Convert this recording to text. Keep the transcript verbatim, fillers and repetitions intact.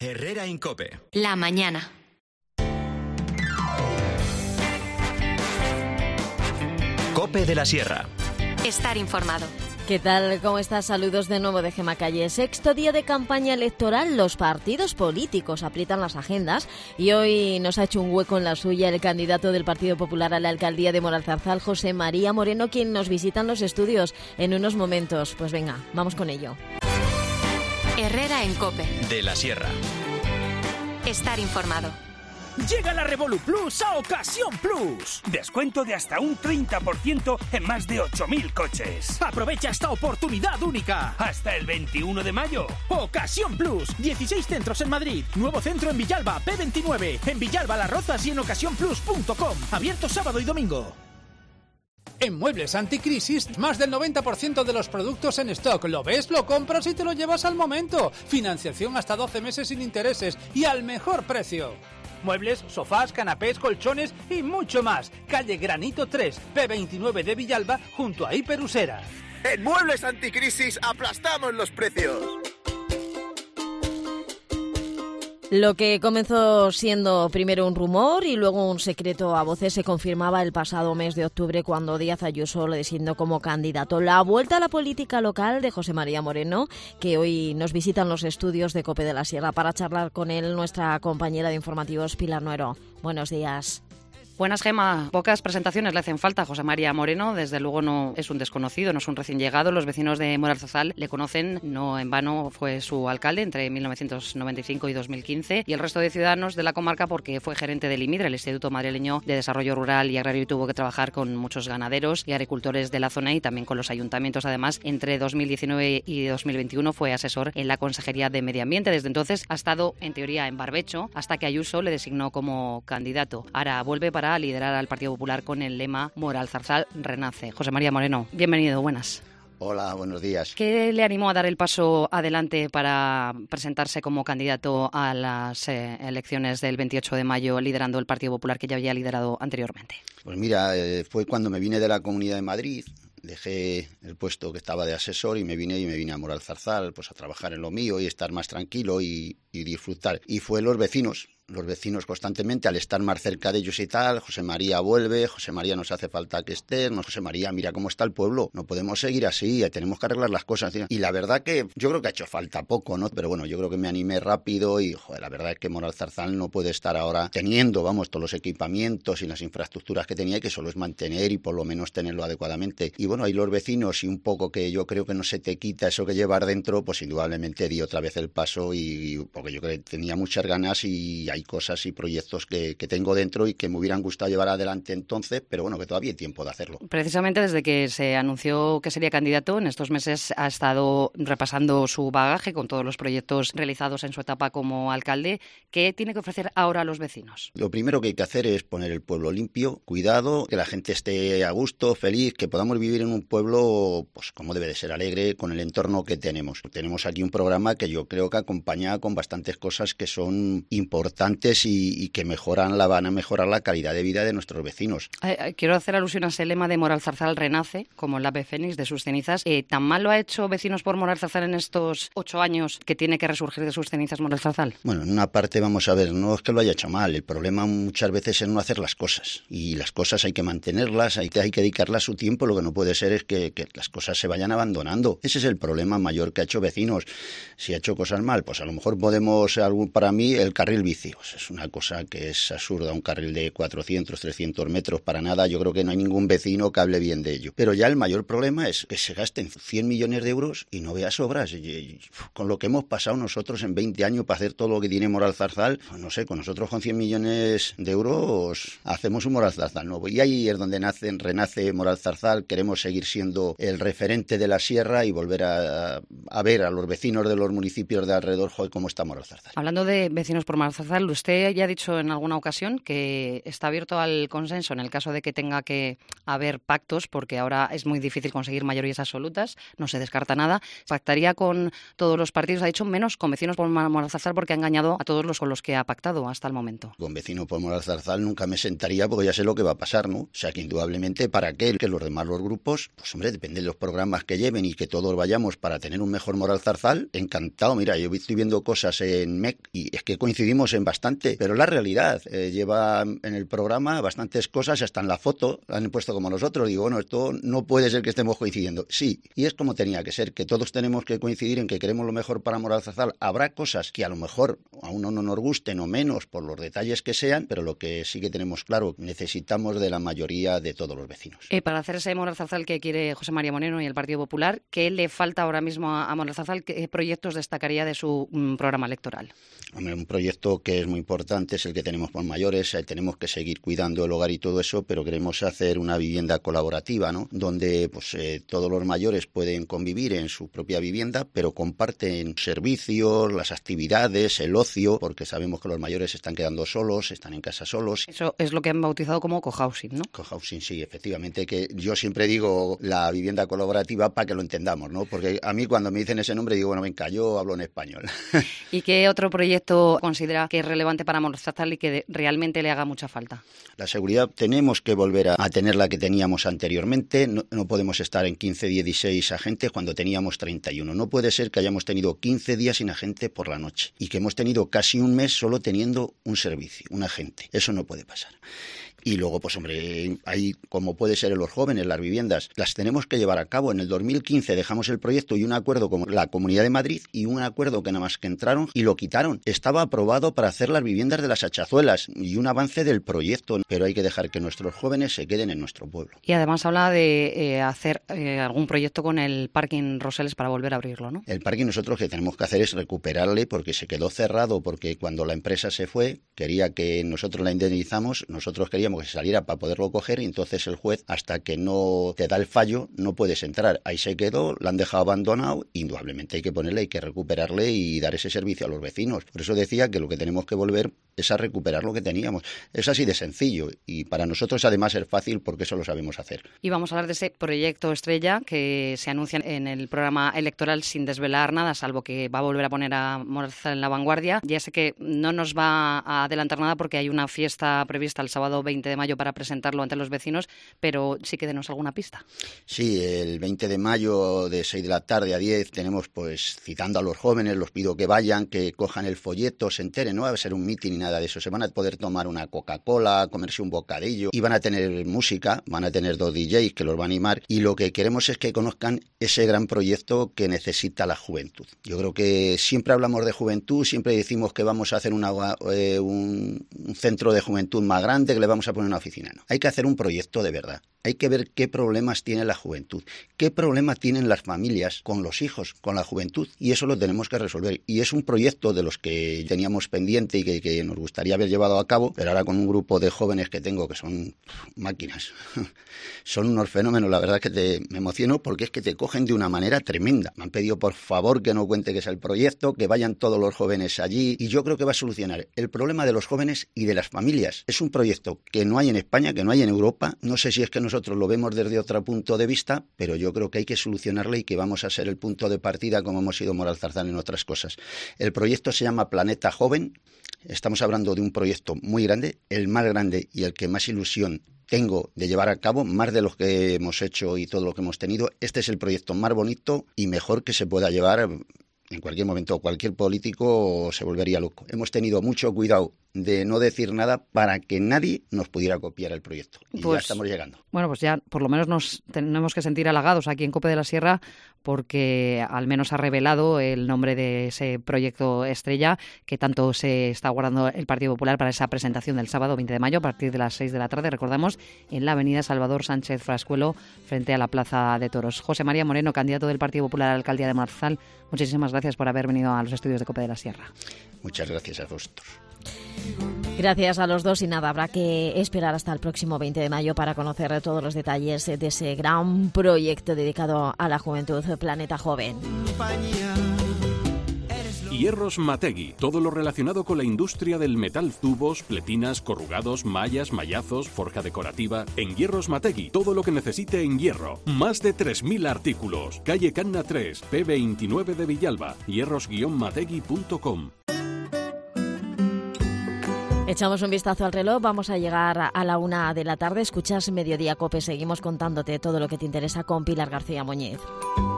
Herrera en COPE. La mañana. COPE de la Sierra. Estar informado. ¿Qué tal? ¿Cómo estás? Saludos de nuevo de Gema Calle. Sexto día de campaña electoral, los partidos políticos aprietan las agendas y hoy nos ha hecho un hueco en la suya el candidato del Partido Popular a la alcaldía de Moralzarzal, José María Moreno, quien nos visita en los estudios en unos momentos. Pues venga, vamos con ello. Herrera en COPE. De la Sierra. Estar informado. Llega la Revolu Plus a Ocasión Plus. Descuento de hasta un treinta por ciento en más de ocho mil coches. Aprovecha esta oportunidad única. Hasta el veintiuno de mayo. Ocasión Plus. dieciséis centros en Madrid. Nuevo centro en Villalba, P veintinueve. En Villalba, Las Rozas y en ocasión plus punto com. Abierto sábado y domingo. En Muebles Anticrisis, más del noventa por ciento de los productos en stock. Lo ves, lo compras y te lo llevas al momento. Financiación hasta doce meses sin intereses y al mejor precio. Muebles, sofás, canapés, colchones y mucho más. Calle Granito tres, P veintinueve de Villalba, junto a Hiperusera. En Muebles Anticrisis aplastamos los precios. Lo que comenzó siendo primero un rumor y luego un secreto a voces se confirmaba el pasado mes de octubre cuando Díaz Ayuso lo designó como candidato. La vuelta a la política local de José María Moreno, que hoy nos visitan los estudios de COPE de la Sierra para charlar con él nuestra compañera de informativos Pilar Nuero. Buenos días. Buenas, Gema. Pocas presentaciones le hacen falta a José María Moreno. Desde luego no es un desconocido, no es un recién llegado. Los vecinos de Moralzarzal le conocen, no en vano fue su alcalde entre mil novecientos noventa y cinco y dos mil quince. Y el resto de ciudadanos de la comarca porque fue gerente del IMIDRE, el Instituto Madrileño de Desarrollo Rural y Agrario, y tuvo que trabajar con muchos ganaderos y agricultores de la zona y también con los ayuntamientos. Además, entre dos mil diecinueve y dos mil veintiuno fue asesor en la Consejería de Medio Ambiente. Desde entonces ha estado, en teoría, en barbecho hasta que Ayuso le designó como candidato. Ahora vuelve para a liderar al Partido Popular con el lema Moralzarzal renace. José María Moreno, bienvenido, buenas. Hola, buenos días. ¿Qué le animó a dar el paso adelante para presentarse como candidato a las eh, elecciones del veintiocho de mayo liderando el Partido Popular que ya había liderado anteriormente? Pues mira, eh, fue cuando me vine de la Comunidad de Madrid. Dejé el puesto que estaba de asesor y me vine y me vine a Moralzarzal, pues a trabajar en lo mío y estar más tranquilo y, y disfrutar. Y fue los vecinos. Los vecinos constantemente, al estar más cerca de ellos y tal, José María vuelve, José María nos hace falta que estés, no, José María, mira cómo está el pueblo, no podemos seguir así, tenemos que arreglar las cosas. Y la verdad que yo creo que ha hecho falta poco, ¿no? Pero bueno, yo creo que me animé rápido y, joder, la verdad es que Moralzarzal no puede estar ahora teniendo, vamos, todos los equipamientos y las infraestructuras que tenía y que solo es mantener y por lo menos tenerlo adecuadamente. Y bueno, ahí los vecinos y un poco que yo creo que no se te quita eso que llevar dentro, pues indudablemente di otra vez el paso y, y porque yo creo que tenía muchas ganas y hay cosas y proyectos que, que tengo dentro y que me hubieran gustado llevar adelante entonces, pero bueno, que todavía hay tiempo de hacerlo. Precisamente desde que se anunció que sería candidato, en estos meses ha estado repasando su bagaje con todos los proyectos realizados en su etapa como alcalde. ¿Qué tiene que ofrecer ahora a los vecinos? Lo primero que hay que hacer es poner el pueblo limpio, cuidado, que la gente esté a gusto, feliz, que podamos vivir en un pueblo, pues como debe de ser, alegre, con el entorno que tenemos. Tenemos aquí un programa que yo creo que acompaña con bastantes cosas que son importantes y Y, y que mejoran la van a mejorar la calidad de vida de nuestros vecinos. Eh, quiero hacer alusión a ese lema de Moralzarzal renace, como el ave fénix de sus cenizas. Eh, ¿Tan mal lo ha hecho Vecinos por Moralzarzal en estos ocho años que tiene que resurgir de sus cenizas Moralzarzal? Bueno, en una parte vamos a ver, no es que lo haya hecho mal, el problema muchas veces es no hacer las cosas. Y las cosas hay que mantenerlas, hay que, hay que dedicarlas su tiempo, lo que no puede ser es que, que las cosas se vayan abandonando. Ese es el problema mayor que ha hecho Vecinos. Si ha hecho cosas mal, pues a lo mejor podemos, algún, para mí, el carril bici, pues es una cosa que es absurda, un carril de cuatrocientos, trescientos metros para nada, yo creo que no hay ningún vecino que hable bien de ello. Pero ya el mayor problema es que se gasten cien millones de euros y no veas obras. Y, y, con lo que hemos pasado nosotros en veinte años para hacer todo lo que tiene Moralzarzal, no sé, con nosotros con cien millones de euros hacemos un Moralzarzal nuevo. Y ahí es donde nace, renace Moralzarzal, queremos seguir siendo el referente de la sierra y volver a, a ver a los vecinos de los municipios de alrededor, joder, cómo está Moralzarzal. Hablando de Vecinos por Moralzarzal, Zarzal, usted ya ha dicho en alguna ocasión que está abierto al consenso en el caso de que tenga que haber pactos, porque ahora es muy difícil conseguir mayorías absolutas, no se descarta nada. Pactaría con todos los partidos, ha dicho, menos con Vecinos por Moral Zarzal, porque ha engañado a todos los con los que ha pactado hasta el momento. Con Vecinos por Moral Zarzal nunca me sentaría porque ya sé lo que va a pasar, ¿no? O sea, que indudablemente para qué, que los demás los grupos, pues hombre, depende de los programas que lleven y que todos vayamos para tener un mejor Moral Zarzal, encantado. Mira, yo estoy viendo cosas en M E C y es que coincidimos en bastante, pero la realidad, eh, lleva en el programa bastantes cosas, hasta en la foto la han puesto como nosotros. Digo, bueno, esto no puede ser que estemos coincidiendo. Sí, y es como tenía que ser, que todos tenemos que coincidir en que queremos lo mejor para Moral Zarzal. Habrá cosas que a lo mejor a uno no nos gusten o menos por los detalles que sean, pero lo que sí que tenemos claro, necesitamos de la mayoría de todos los vecinos. Eh, para hacer ese Moral Zarzal que quiere José María Moreno y el Partido Popular, ¿qué le falta ahora mismo a, a Moral Zarzal? ¿Qué proyectos destacaría de su mm, programa electoral? Hombre, un proyecto que es muy importante es el que tenemos por mayores. Eh, tenemos que seguir cuidando el hogar y todo eso, pero queremos hacer una vivienda colaborativa, ¿no? Donde pues eh, todos los mayores pueden convivir en su propia vivienda, pero comparten servicios, las actividades, el ocio, porque sabemos que los mayores se están quedando solos, están en casa solos. Eso es lo que han bautizado como cohousing, ¿no? Cohousing, sí, efectivamente, que yo siempre digo la vivienda colaborativa para que lo entendamos, ¿no? Porque a mí cuando me dicen ese nombre digo, bueno, venga, yo hablo en español. ¿Y qué otro proyecto considera que es relevante para Moral Zarzal y que de, realmente le haga mucha falta? La seguridad tenemos que volver a, a tener la que teníamos anteriormente. No, no podemos estar en quince, dieciséis agentes cuando teníamos treinta y uno. No puede ser que hayamos tenido quince días sin agente por la noche y que hemos tenido casi un mes solo teniendo un servicio, un agente. Eso no puede pasar. Y luego, pues hombre, ahí, como puede ser en los jóvenes, las viviendas, las tenemos que llevar a cabo. En el dos mil quince dejamos el proyecto y un acuerdo con la Comunidad de Madrid y un acuerdo que nada más que entraron y lo quitaron. Estaba aprobado para hacer las viviendas de las Hachazuelas y un avance del proyecto, pero hay que dejar que nuestros jóvenes se queden en nuestro pueblo. Y además habla de eh, hacer eh, algún proyecto con el parking Roseles para volver a abrirlo, ¿no? El parking nosotros lo que tenemos que hacer es recuperarle porque se quedó cerrado, porque cuando la empresa se fue, quería que nosotros la indemnizamos, nosotros queríamos que se saliera para poderlo coger y entonces el juez, hasta que no te da el fallo, no puedes entrar. Ahí se quedó, la han dejado abandonado, indudablemente hay que ponerle, hay que recuperarle y dar ese servicio a los vecinos. Por eso decía que lo que tenemos que volver es a recuperar lo que teníamos. Es así de sencillo y para nosotros además es fácil porque eso lo sabemos hacer. Y vamos a hablar de ese proyecto estrella que se anuncia en el programa electoral sin desvelar nada, salvo que va a volver a poner a Moral Zarzal en la vanguardia. Ya sé que no nos va a adelantar nada porque hay una fiesta prevista el sábado veinte de mayo para presentarlo ante los vecinos, pero sí que denos alguna pista. Sí, el veinte de mayo de seis de la tarde a diez tenemos pues citando a los jóvenes, los pido que vayan, que cojan el folleto, se enteren, no va a ser un mitin ni nada de eso, se van a poder tomar una Coca-Cola, comerse un bocadillo y van a tener música, van a tener dos D Js que los van a animar y lo que queremos es que conozcan ese gran proyecto que necesita la juventud. Yo creo que siempre hablamos de juventud, siempre decimos que vamos a hacer una, eh, un, un centro de juventud más grande, que le vamos a poner una oficina. No. Hay que hacer un proyecto de verdad. Hay que ver qué problemas tiene la juventud, qué problemas tienen las familias con los hijos, con la juventud, y eso lo tenemos que resolver. Y es un proyecto de los que teníamos pendiente y que, que nos gustaría haber llevado a cabo, pero ahora con un grupo de jóvenes que tengo que son máquinas, son unos fenómenos, la verdad es que te, me emociono porque es que te cogen de una manera tremenda. Me han pedido por favor que no cuente que es el proyecto, que vayan todos los jóvenes allí, y yo creo que va a solucionar el problema de los jóvenes y de las familias. Es un proyecto que no hay en España, que no hay en Europa, no sé si es que nosotros lo vemos desde otro punto de vista, pero yo creo que hay que solucionarle y que vamos a ser el punto de partida como hemos sido Moral Zarzal en otras cosas. El proyecto se llama Planeta Joven, estamos hablando de un proyecto muy grande, el más grande y el que más ilusión tengo de llevar a cabo, más de los que hemos hecho y todo lo que hemos tenido. Este es el proyecto más bonito y mejor que se pueda llevar. En cualquier momento cualquier político se volvería loco. Hemos tenido mucho cuidado de no decir nada para que nadie nos pudiera copiar el proyecto. Y pues, ya estamos llegando. Bueno, pues ya por lo menos nos tenemos que sentir halagados aquí en COPE de la Sierra porque al menos ha revelado el nombre de ese proyecto estrella que tanto se está guardando el Partido Popular para esa presentación del sábado veinte de mayo a partir de las seis de la tarde, recordamos, en la avenida Salvador Sánchez Frascuelo frente a la Plaza de Toros. José María Moreno, candidato del Partido Popular a la alcaldía de Moral Zarzal, muchísimas gracias por haber venido a los estudios de COPE de la Sierra. Muchas gracias a vosotros. Gracias a los dos y nada, habrá que esperar hasta el próximo veinte de mayo para conocer todos los detalles de ese gran proyecto dedicado a la juventud, Planeta Joven. Y Hierros Mategui. Todo lo relacionado con la industria del metal, tubos, pletinas, corrugados, mallas, mallazos, forja decorativa. En Hierros Mategui, todo lo que necesite en hierro. Más de tres mil artículos. Calle Canna tres, P veintinueve de Villalba. hierros guion mategui punto com. Echamos un vistazo al reloj, vamos a llegar a la una de la tarde. Escuchas Mediodía Cope, seguimos contándote todo lo que te interesa con Pilar García Muñiz.